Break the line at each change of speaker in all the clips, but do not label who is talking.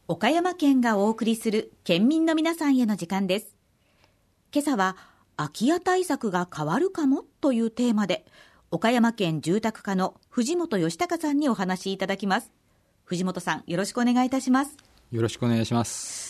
岡山県がお送りする県民の皆さんへの時間です。今朝は空き家対策が変わるかもというテーマで、岡山県住宅課の藤本義孝さんにお話しいただきます。藤本さん、よろしくお願いいたします。
よろしくお願いします。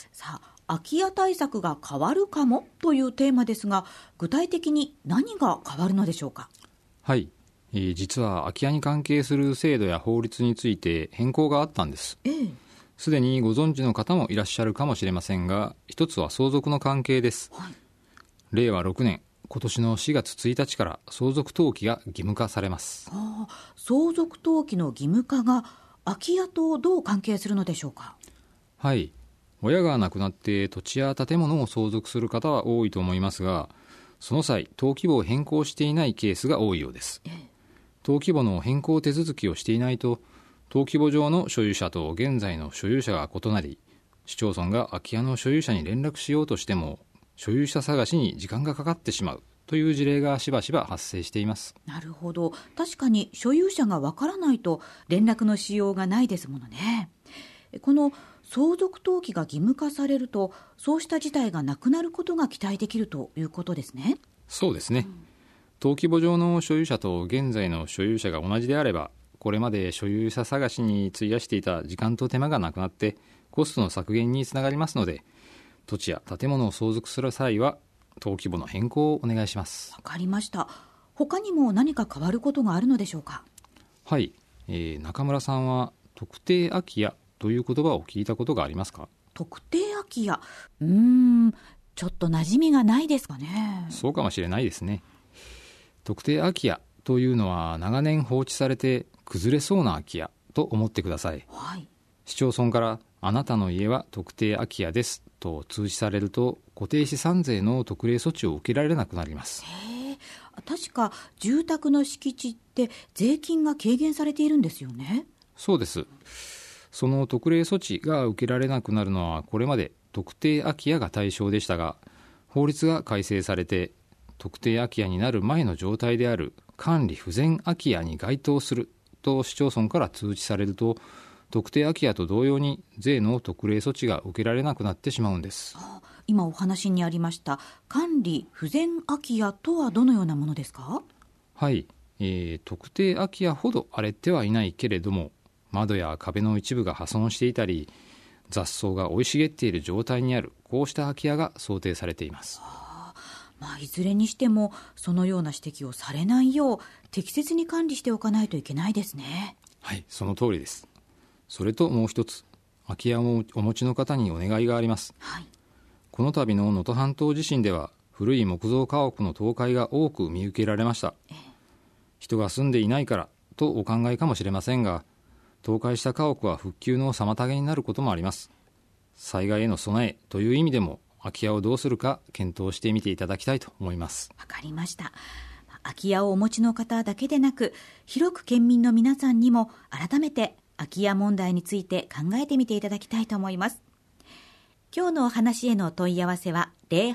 さあ、空き家対策が変わるかもというテーマですが、具体的に何が変わるのでしょうか。
はい、実は空き家に関係する制度や法律について変更があったんです。すでにご存知の方もいらっしゃるかもしれませんが、一つは相続の関係です。令和6年今年の4月1日から相続登記が義務化されます。
相続登記の義務化が空き家とどう関係するのでしょうか。
はい、親が亡くなって土地や建物を相続する方は多いと思いますが、その際登記簿を変更していないケースが多いようです。登記簿の変更手続きをしていないと、登記簿上の所有者と現在の所有者が異なり、市町村が空き家の所有者に連絡しようとしても所有者探しに時間がかかってしまうという事例がしばしば発生しています。
なるほど。確かに所有者がわからないと連絡のしようがないですものね。この相続登記が義務化されると、そうした事態がなくなることが期待できるということですね。
そうですね、登記簿上の所有者と現在の所有者が同じであれば、これまで所有者探しに費やしていた時間と手間がなくなってコストの削減につながりますので、土地や建物を相続する際は登記簿の変更をお願いします。
わかりました。他にも何か変わることがあるのでしょうか。
はい、中村さんは特定空き家という言葉を聞いたことがありますか。
特定空き家、ちょっと馴染みがないですかね。
そうかもしれないですね。特定空き家というのは長年放置されて崩れそうな空き家と思ってください。市町村からあなたの家は特定空き家ですと通知されると、固定資産税の特例措置を受けられなくなります。
確か住宅の敷地って税金が軽減されているんですよね。
そうです。その特例措置が受けられなくなるのは、これまで特定空き家が対象でしたが、法律が改正されて特定空き家になる前の状態である管理不全空き家に該当すると市町村から通知されると、特定空き家と同様に税の特例措置が受けられなくなってしまうんです。
今お話にありました管理不全空き家とはどのようなものですか。
はい、特定空き家ほど荒れてはいないけれども、窓や壁の一部が破損していたり雑草が生い茂っている状態にある、こうした空き家が想定されています。
いずれにしてもそのような指摘をされないよう適切に管理しておかないといけないですね。
はい、その通りです。それともう一つ、空き家をお持ちの方にお願いがあります。この度の能登半島地震では古い木造家屋の倒壊が多く見受けられました。人が住んでいないからとお考えかもしれませんが、倒壊した家屋は復旧の妨げになることもあります。災害への備えという意味でも空き家をどうするか検討してみていただきたいと思います。
わかりました。空き家をお持ちの方だけでなく、広く県民の皆さんにも改めて空き家問題について考えてみていただきたいと思います。今日のお話への問い合わせは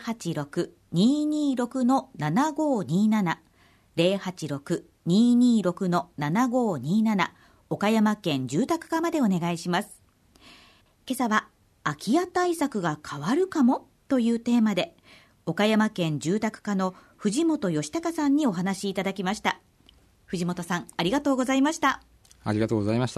086-226-7527 086-226-7527 岡山県住宅課までお願いします。今朝は空き家対策が変わるかもというテーマで、岡山県住宅課の藤本義孝さんにお話しいただきました。藤本さん、ありがとうございました。
ありがとうございました。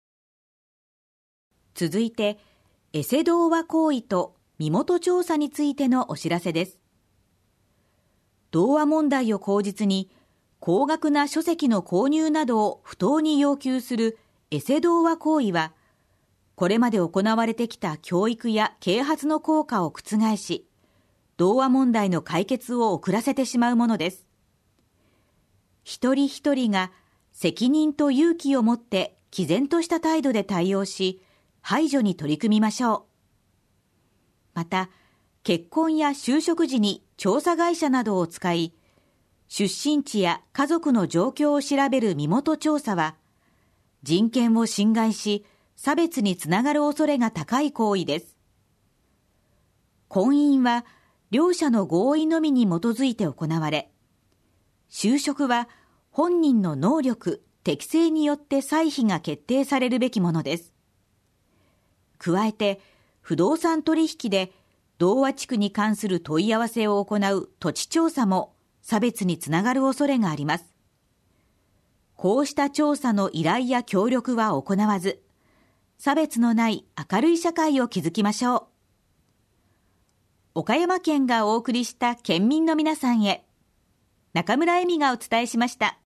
続いて、エセ童話行為と身元調査についてのお知らせです。童話問題を口実に高額な書籍の購入などを不当に要求するエセ童話行為は、これまで行われてきた教育や啓発の効果を覆し、童話問題の解決を遅らせてしまうものです。一人一人が責任と勇気を持って毅然とした態度で対応し、排除に取り組みましょう。また、結婚や就職時に調査会社などを使い、出身地や家族の状況を調べる身元調査は、人権を侵害し、差別につながる恐れが高い行為です。婚姻は両者の合意のみに基づいて行われ、就職は本人の能力、適性によって歳費が決定されるべきものです。 加えて不動産取引で同和地区に関する問い合わせを行う土地調査も差別につながる恐れがあります。こうした調査の依頼や協力は行わず、差別のない明るい社会を築きましょう。岡山県がお送りした県民の皆さんへ、中村恵美がお伝えしました。